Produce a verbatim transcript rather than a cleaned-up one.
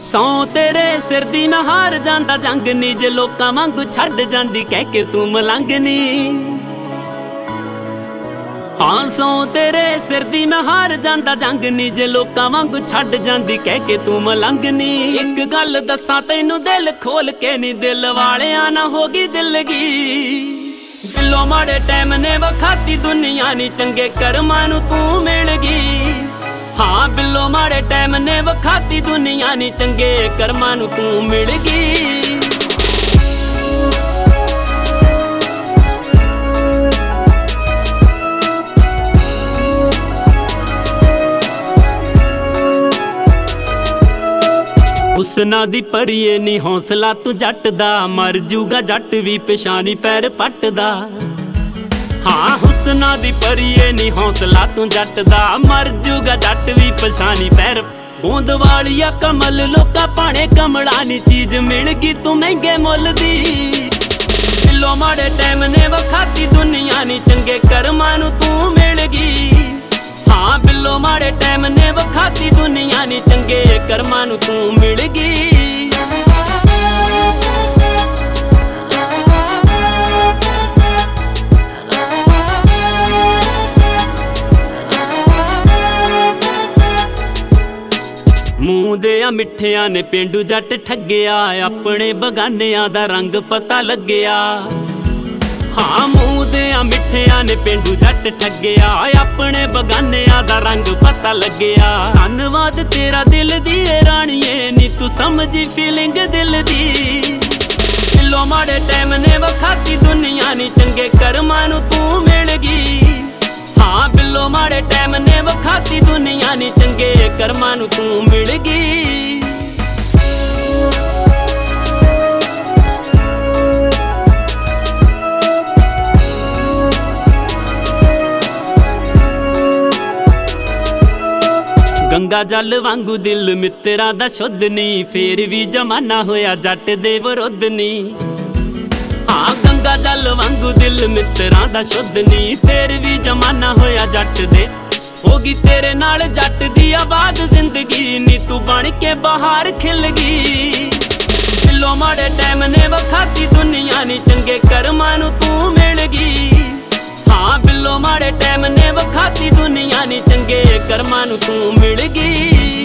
सौ तेरे सिर दी मैं हार जांदा जंग नी, जे लोकां वांगू छड्ड जांदी कह के तू मलंग नी। हाँ सौ तेरे सिर दी मैं हार जांदा जंग नी, जे लोकां वांगू छड्ड जांदी कह के तू मलंग नी। एक गल दस्सां तैनू दिल खोल के नी, दिल वालियां ना होगी दिलगी। दिलों माड़े टाइम ने वखाती दुनिया नी, चंगे कर्मां नू तू मिल गई। हाँ बिल्लो माड़े टाइम ने वखाती दुनिया नी, चंगे कर्मां नू तू मिल गई। हुस्ना दी परिए नी हौसला तू जट दा, मर जूगा जट भी पेशानी पैर पट दा। हाँ हुस्ना दी परिए नी हौसला तू जट दा, मर जूगा जट भी पछानी पैर। बूंद वालिया कमल लोका पाने कमला नी, चीज मिल गई तू महंगे मुल दी। दिलों माड़े टाइम ने वखाती दुनिया नी, चंगे कर्मां नू तू मिल गई। हाँ बिल्लो माड़े टाइम ने वखाती दुनिया नी, चंगे कर्मां नू तू मिल गई। मूंह दिया मिठिया ने पेंडू जट ठग्गिया, अपने बगानिया दा रंग पता लग्गिया। हाँ मूंह दिया मिठिया ने पेंडू जट ठग्गिया, अपने बगानिया दा रंग पता लग्गिया। धन्नवाद तेरा दिल दी राणीए नी, तू समझी फीलिंग दिल दी। दिलों माड़े टाइम ने वखाती दुनिया नी, चंगे कर्मां नू तू मिल गई। हाँ बिल्लो माड़े टाइम ने वखाती दुनिया नी, चंगे कर्मां नू तू मिल गई। गंगा जल वांगू दिल मित्रा दा शुद्ध नी, फेर भी जमाना होया जट दे विरुद्ध नी। हाँ गंगा जल वांगू दिल मित्रा दा शुद्ध नी, फेर भी जमाना होया जट दे। होगी तेरे नाल जट दी आबाद जिंदगी नी, तू बन के बाहर खिल गई। दिलों माड़े टाइम ने वखाती दुनिया नी, चंगे कर्मां नू तू मिल गई। हाँ बिल्लो माड़े टाइम ने वखाती दुनिया नी, चंगे कर्मां नू तू मिल गई।